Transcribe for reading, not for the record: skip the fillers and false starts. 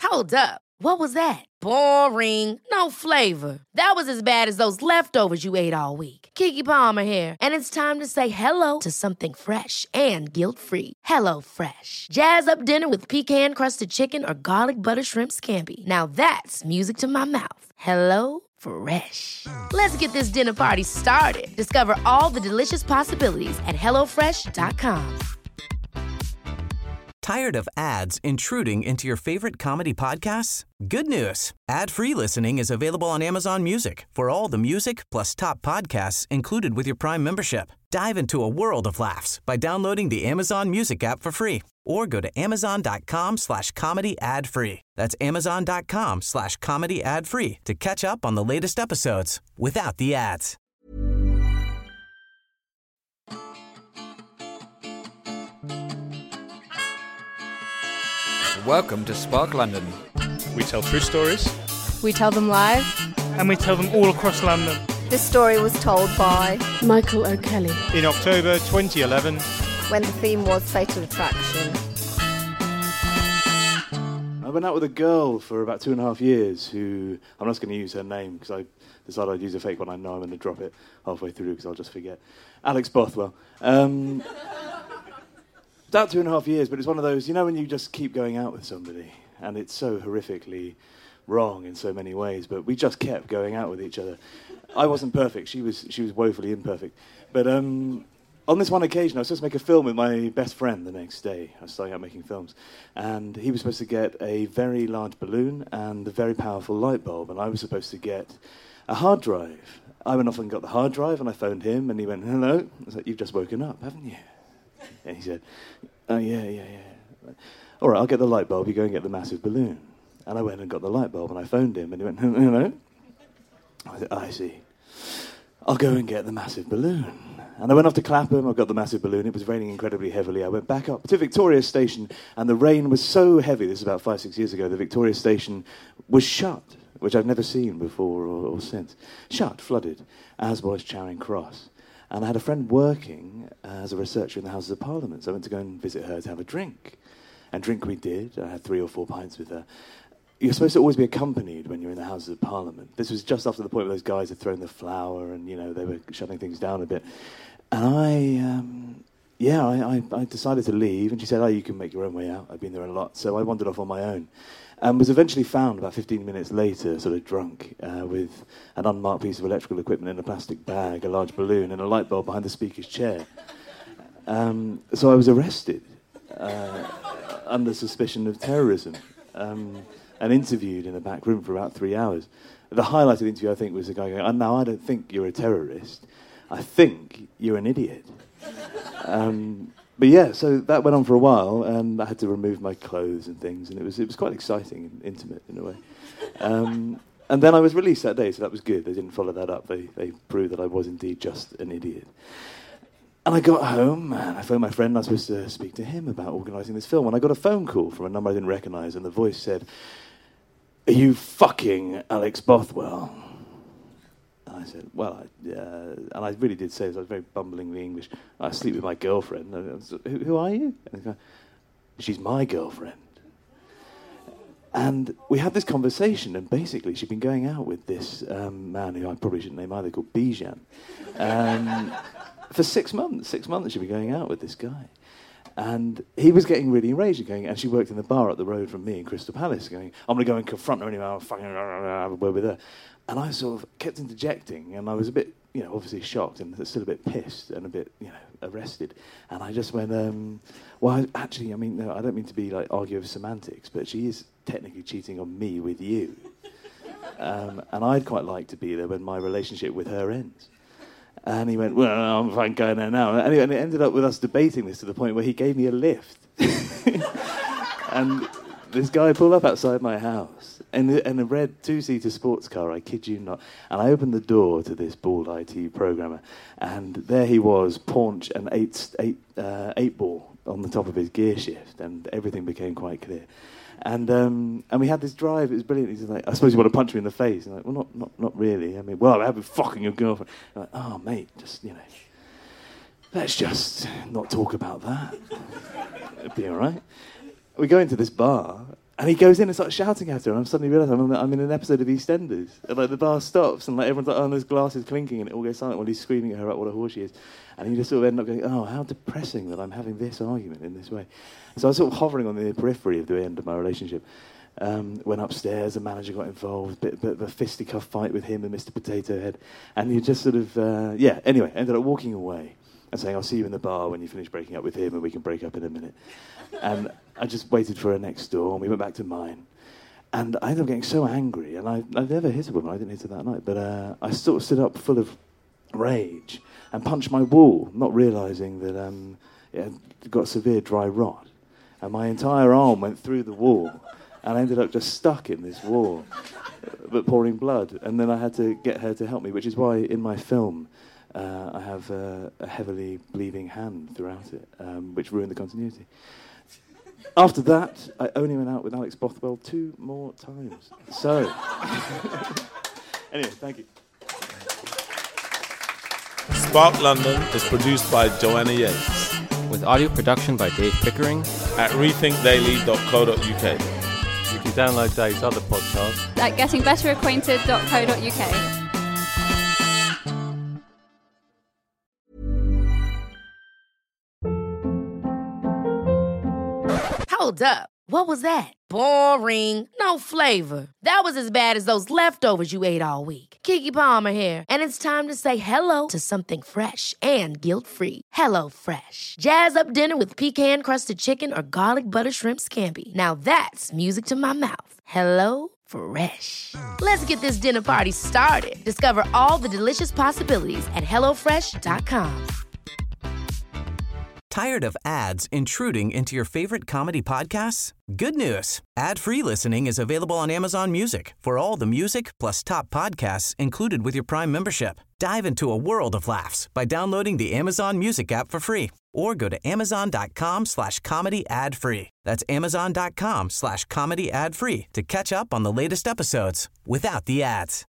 Hold up. What was that? Boring. No flavor. That was as bad as those leftovers you ate all week. Keke Palmer here, and it's time to say hello to something fresh and guilt-free. Hello Fresh. Jazz up dinner with pecan-crusted chicken or garlic butter shrimp scampi. Now that's music to my mouth. Hello Fresh. Let's get this dinner party started. Discover all the delicious possibilities at hellofresh.com. Tired of ads intruding into your favorite comedy podcasts? Good news. Ad-free listening is available on Amazon Music for all the music plus top podcasts included with your Prime membership. Dive into a world of laughs by downloading the Amazon Music app for free or go to amazon.com/comedy ad-free. That's amazon.com/comedy ad-free to catch up on the latest episodes without the ads. Welcome to Spark London. We tell true stories. We tell them live. And we tell them all across London. This story was told by Michael O'Kelly In October 2011, when the theme was Fatal Attraction. I went out with a girl for about 2.5 years who, I'm not going to use her name because I decided I'd use a fake one. I know I'm going to drop it halfway through because I'll just forget. Alex Bothwell. About 2.5 years, but it's one of those, you know, when you just keep going out with somebody and it's so horrifically wrong in so many ways, but we just kept going out with each other. I wasn't perfect. She was woefully imperfect. But on this one occasion, I was supposed to make a film with my best friend the next day. I was starting out making films. And he was supposed to get a very large balloon and a very powerful light bulb, and I was supposed to get a hard drive. I went off and got the hard drive, and I phoned him, and he went, "Hello?" I was like, "You've just woken up, haven't you?" And he said, "Oh, yeah. All right, I'll get the light bulb, you go and get the massive balloon." And I went and got the light bulb, and I phoned him, and he went, "Hello?" I said, "I see. I'll go and get the massive balloon." And I went off to Clapham, I got the massive balloon, it was raining incredibly heavily. I went back up to Victoria Station, and the rain was so heavy, this is about 5-6 years ago, the Victoria Station was shut, which I've never seen before or since. Shut, flooded, as was Charing Cross. And I had a friend working as a researcher in the Houses of Parliament, so I went to go and visit her to have a drink. And drink we did. I had 3 or 4 pints with her. You're supposed to always be accompanied when you're in the Houses of Parliament. This was just after the point where those guys had thrown the flower and, you know, they were shutting things down a bit. And I decided to leave, and she said, "Oh, you can make your own way out. I've been there a lot." So I wandered off on my own. And was eventually found about 15 minutes later, sort of drunk, with an unmarked piece of electrical equipment in a plastic bag, a large balloon, and a light bulb behind the speaker's chair. So I was arrested under suspicion of terrorism and interviewed in a back room for about 3 hours. The highlight of the interview, I think, was the guy going, "Now, I don't think you're a terrorist. I think you're an idiot." But yeah, so that went on for a while, and I had to remove my clothes and things, and it was quite exciting and intimate in a way. And then I was released that day, so that was good. They didn't follow that up. They proved that I was indeed just an idiot. And I got home, and I phoned my friend, and I was supposed to speak to him about organising this film, and I got a phone call from a number I didn't recognise, and the voice said, "Are you fucking Alex Bothwell?" I said, "Well, and I really did say this. I was very bumblingly English. I sleep with my girlfriend." I was, "Who are you?" And goes, "She's my girlfriend." And we had this conversation, and basically she'd been going out with this man who I probably shouldn't name either, called Bijan, for 6 months. 6 months she'd been going out with this guy. And he was getting really enraged, and she worked in the bar up the road from me in Crystal Palace, going, "I'm going to go and confront her anyway, I'll fucking have a word with her." And I sort of kept interjecting, and I was a bit, obviously shocked and still a bit pissed and a bit, arrested. And I just went, "Well, actually, no, I don't mean to be argue over semantics, but she is technically cheating on me with you. And I'd quite like to be there when my relationship with her ends." And he went, "Well, I'm fine going there now." And it ended up with us debating this to the point where he gave me a lift. And this guy pulled up outside my house in a red 2-seater sports car, I kid you not. And I opened the door to this bald IT programmer, and there he was, paunch and eight ball on the top of his gear shift, and everything became quite clear. And we had this drive. It was brilliant. He's like, "I suppose you want to punch me in the face?" I'm like, "Well, not really. Well, I've been fucking your girlfriend." I'm like, "Oh, mate, just let's just not talk about that. It'd be all right." We go into this bar, And he goes in and starts shouting at her, and I'm suddenly realising I'm in an episode of EastEnders. And like the bar stops, and like everyone's like, oh, and there's glasses clinking, and it all goes silent while he's screaming at her about what a whore she is. And you just sort of end up going, oh, how depressing that I'm having this argument in this way. So I was sort of hovering on the periphery of the end of my relationship. Went upstairs, the manager got involved, bit of a fisticuff fight with him and Mr. Potato Head. And you just sort of, anyway, ended up walking away and saying, I'll see you in the bar when you finish breaking up with him and we can break up in a minute. And I just waited for her next door, and we went back to mine. And I ended up getting so angry, and I've never hit a woman, I didn't hit her that night, but I sort of stood up full of rage and punched my wall, not realising that it had got severe dry rot. And my entire arm went through the wall, and I ended up just stuck in this wall, but pouring blood. And then I had to get her to help me, which is why in my film I have a heavily bleeding hand throughout it, which ruined the continuity. After that, I only went out with Alex Bothwell 2 more times. So, anyway, thank you. Spark London is produced by Joanna Yates. With audio production by Dave Pickering. At rethinkdaily.co.uk. You can download Dave's other podcasts at gettingbetteracquainted.co.uk. Hold up. What was that? Boring. No flavor. That was as bad as those leftovers you ate all week. Keke Palmer here, and it's time to say hello to something fresh and guilt-free. Hello Fresh. Jazz up dinner with pecan-crusted chicken or garlic butter shrimp scampi. Now that's music to my mouth. Hello Fresh. Let's get this dinner party started. Discover all the delicious possibilities at HelloFresh.com. Tired of ads intruding into your favorite comedy podcasts? Good news. Ad-free listening is available on Amazon Music for all the music plus top podcasts included with your Prime membership. Dive into a world of laughs by downloading the Amazon Music app for free or go to amazon.com/comedy ad-free. That's amazon.com/comedy ad-free to catch up on the latest episodes without the ads.